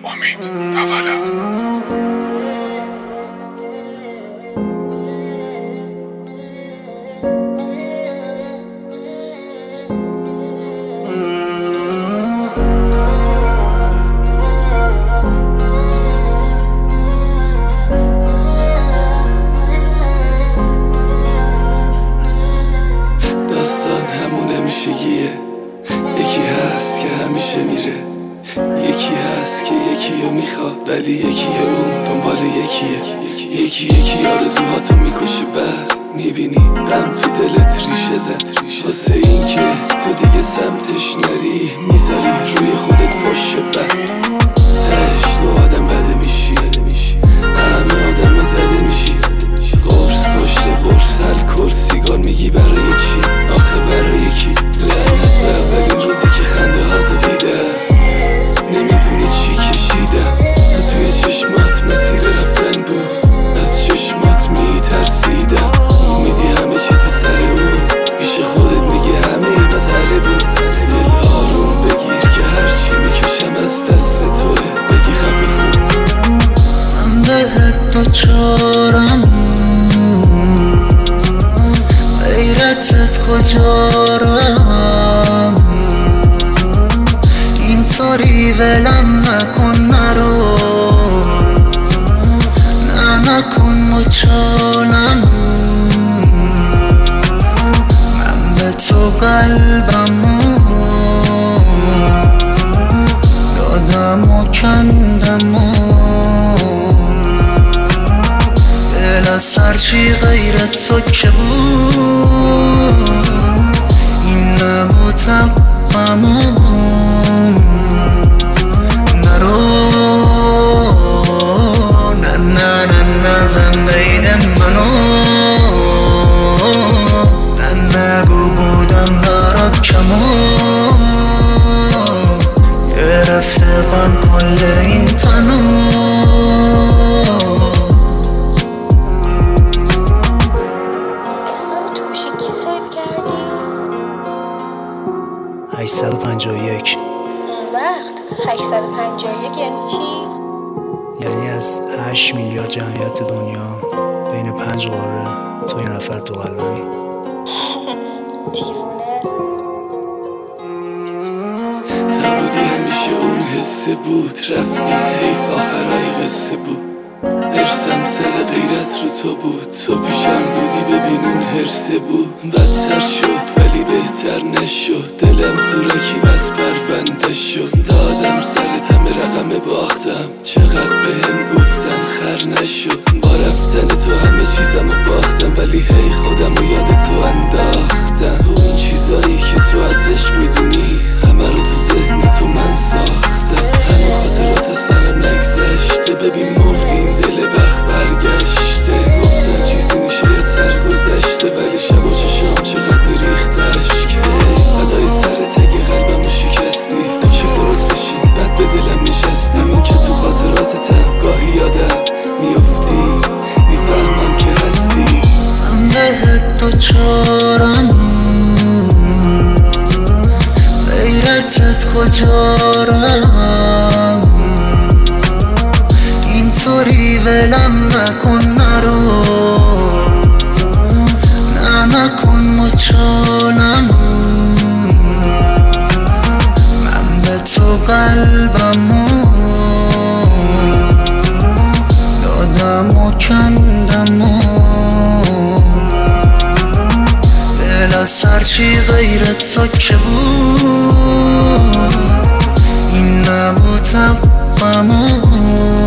امید تولا. یکی هست که همیشه میره، یکی هست که یکی رو میخواد ولی یکی اون دنبال یکیه. یکی آرزوهاتو میکشه بعد میبینی غم تو دلت ریشه زد، واسه این که تو دیگه سمتش نری میذاری روی خودت فش بد. تهش تو آدم بده میشی، همه آدم ها زده میشی. قرص پشت قرص الکل سیگار میگی برای چی؟ آخه برای کی؟ لعنت به اولین روزی که خنده هاتو دیدم، نمیدونی چی کشیدم. تو توی چشمات مسیر رفتن بود، از چشمات میترسیدم. میدی همه چی تو سر اون، پیش خودت میگی همه اینا تله بود. دل آروم بگیر که هرچی میکشم از دست توه، بگی خفه خون من بهت دوچارم، غیرتت کجارم. اینطوری ولم نکن نرو، نه نکن مچالم. من به تو قلبمو دادم و کندم و دل از هرچی غیر تو که بود این نبود تقممون. نرو نه نه نه نه زنده منو، نه نگو بودم برات کمو. گرفته غم کل این تنو. چی سیف کردی؟ 851. اون وقت 851 یعنی چی؟ یعنی از 8 میلیارد جمعیت دنیا بین 5 قاره تو یه نفر تو قلبمی. دیوونه. تو بودی همیشه اون حسه بود، رفتی حیف آخرای قصه بود. هرسم سر غیرت رو تو بود، تو پیشم بودی ببین اون هرسه بود. بدتر شد ولی بهتر نشد، دلم زورکی بس پرونده شد. دادم سر همه رقم باختم، چقدر بهم گفتن خر نشد. با رفتن تو همه چیزمو باختم، ولی هی خودم رو یاد تو انداختم. اون چیزایی که تو ازش میدونی همه رو تو ذهن تو من ساختم. همه خاطرات از سرم نگذشته، ببین مردیم دل بخت برگشته. گفتم چیزی میشه سر گذشته، ولی شب و چشام چقدر میریخت اشک. فدای سرت اگه قلبمو شکستی، چه درست بشین بعد به دلم نشستم. این که تو خاطراتتم گاهی یادم میافتی، میفهمم که هستی. من بهت دوچارم، غیرتت کجارم. اینطوری ولم نکن نرو، نه نکن مچالم. من به تو قلبمو دادم و کندم و دل از هرچی غیر تو که بود این نبود تقممون.